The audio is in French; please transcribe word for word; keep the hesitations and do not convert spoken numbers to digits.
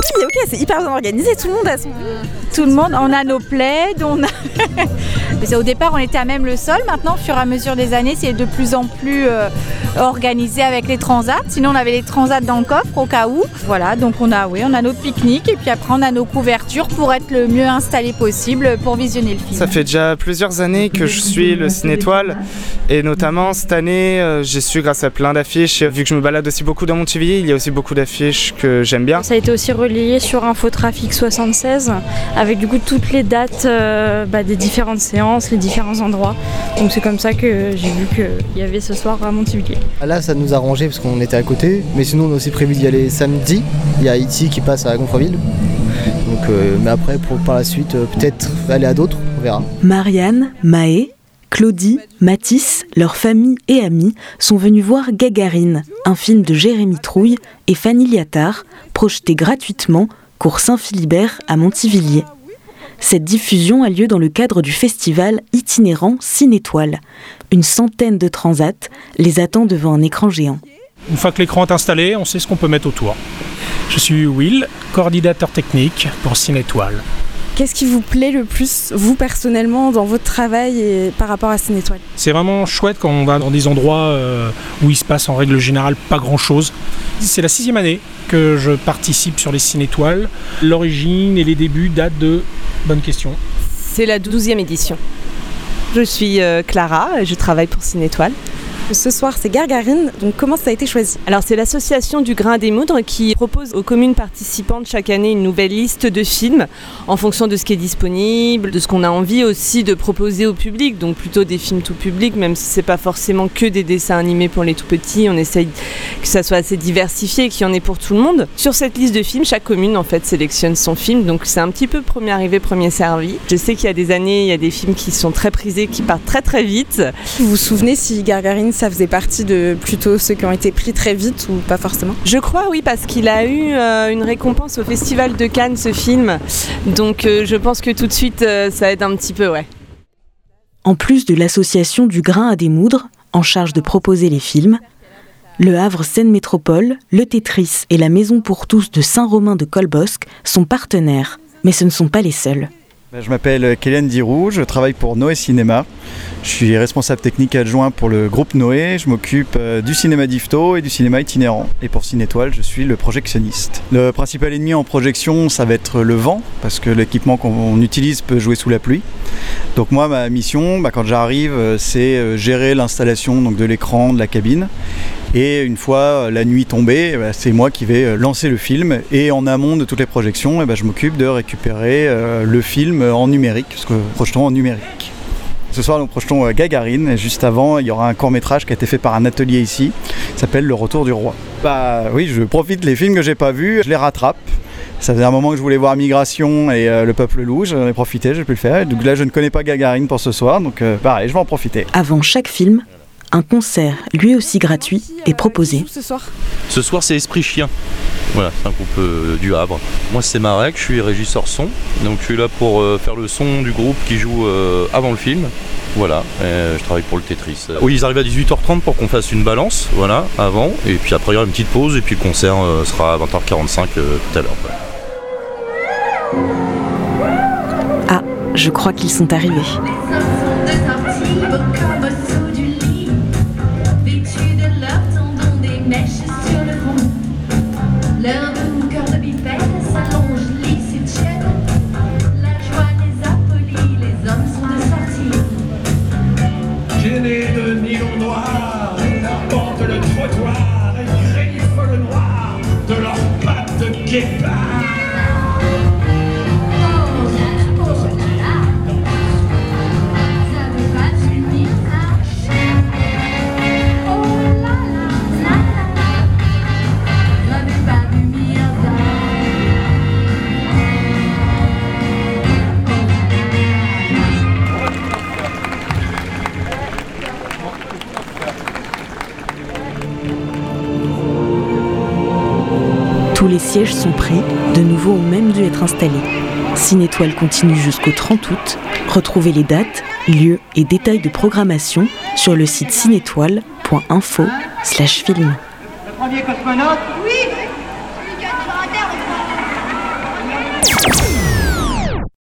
oui, ok, c'est hyper bien organisé, tout le monde a son... Tout le monde, on a nos plaids, on a... Au départ, on était à même le sol. Maintenant, au fur et à mesure des années, c'est de plus en plus euh, organisé avec les transats. Sinon, on avait les transats dans le coffre au cas où. Voilà, donc on a, oui, on a notre pique-nique et puis après, on a nos couvertures pour être le mieux installé possible pour visionner le film. Ça fait déjà plusieurs années que je suis le Cinétoile et notamment cette année, euh, j'ai su grâce à plein d'affiches. Vu que je me balade aussi beaucoup dans Montivilliers, il y a aussi beaucoup d'affiches que j'aime bien. Ça a été aussi relayé sur Infotrafic soixante-seize avec du coup toutes les dates euh, bah, des différentes séances, les différents endroits. Donc c'est comme ça que j'ai vu qu'il y avait ce soir à Montivilliers. Là ça nous a arrangé parce qu'on était à côté, mais sinon on a aussi prévu d'y aller samedi. Il y a E T qui passe à Gonfreville. Donc, euh, mais après pour, par la suite euh, peut-être aller à d'autres, on verra. Marianne, Maë, Claudie, Mathis, leurs familles et amis sont venus voir Gagarine, un film de Jérémy Trouille et Fanny Liattard, projeté gratuitement cours Saint-Philibert à Montivilliers. Cette diffusion a lieu dans le cadre du festival itinérant Cinétoile. Une centaine de transats les attend devant un écran géant. Une fois que l'écran est installé, on sait ce qu'on peut mettre autour. Je suis Will, coordinateur technique pour Cinétoile. Qu'est-ce qui vous plaît le plus, vous personnellement, dans votre travail et par rapport à Cinétoile ? C'est vraiment chouette quand on va dans des endroits euh, où il se passe en règle générale pas grand-chose. C'est la sixième année que je participe sur les Cinétoiles. L'origine et les débuts datent de... Bonne question. C'est la douzième édition. Je suis euh, Clara et je travaille pour Cinétoile. Ce soir, c'est Gagarine, donc comment ça a été choisi ? Alors c'est l'association du Grain des Moudres qui propose aux communes participantes chaque année une nouvelle liste de films en fonction de ce qui est disponible, de ce qu'on a envie aussi de proposer au public, donc plutôt des films tout public, même si c'est pas forcément que des dessins animés pour les tout petits, on essaye que ça soit assez diversifié et qu'il y en ait pour tout le monde. Sur cette liste de films, chaque commune en fait sélectionne son film, donc c'est un petit peu premier arrivé, premier servi. Je sais qu'il y a des années, il y a des films qui sont très prisés, qui partent très très vite. Vous vous souvenez si Gagarine ça faisait partie de plutôt ceux qui ont été pris très vite ou pas forcément ? Je crois oui, parce qu'il a eu euh, une récompense au Festival de Cannes ce film, donc euh, je pense que tout de suite euh, ça aide un petit peu, ouais. En plus de l'association du Grain à démoudre, en charge de proposer les films, le Havre Seine Métropole, le Tetris et la Maison pour tous de Saint-Romain-de-Colbosc sont partenaires, mais ce ne sont pas les seuls. Je m'appelle Kéliane Dirou, je travaille pour Noé Cinéma. Je suis responsable technique adjoint pour le groupe Noé. Je m'occupe du cinéma d'Yvetot et du cinéma itinérant. Et pour Cinétoile, je suis le projectionniste. Le principal ennemi en projection, ça va être le vent, parce que l'équipement qu'on utilise peut jouer sous la pluie. Donc moi, ma mission, bah, quand j'arrive, c'est gérer l'installation donc, de l'écran, de la cabine. Et une fois la nuit tombée, bah, c'est moi qui vais lancer le film. Et en amont de toutes les projections, bah, je m'occupe de récupérer euh, le film en numérique, parce que nous projetons en numérique. Ce soir, nous projetons Gagarine. Et juste avant, il y aura un court-métrage qui a été fait par un atelier ici, qui s'appelle Le Retour du Roi. Bah oui, je profite des films que j'ai pas vus, je les rattrape. Ça faisait un moment que je voulais voir Migration et euh, Le Peuple Loup, j'en ai profité, j'ai pu le faire. Donc là, je ne connais pas Gagarine pour ce soir, donc euh, pareil, je vais en profiter. Avant chaque film, un concert, lui aussi gratuit, est proposé. Ce soir, ce soir c'est Esprit Chien. Voilà, c'est un groupe euh, du Havre. Moi c'est Marek, je suis régisseur son. Donc je suis là pour euh, faire le son du groupe qui joue euh, avant le film. Voilà, et je travaille pour le Tetris. Oui, ils arrivent à dix-huit heures trente pour qu'on fasse une balance, voilà, avant. Et puis après il y aura une petite pause et puis le concert euh, sera à vingt heures quarante-cinq euh, tout à l'heure. Ah, je crois qu'ils sont arrivés. Leur doux cœur de bipède s'allonge, lisse et tiède. La joie les appolie, les hommes sont de sortie. Gênés de nylon noir, ils arpentent le trottoir et griffent le noir de leurs pattes de guépard. Tous les sièges sont pris, de nouveaux ont même dû être installés. Cinétoile continue jusqu'au trente août. Retrouvez les dates, lieux et détails de programmation sur le site cinétoile point info slash film. Le premier cosmonaute ? Oui. Bye.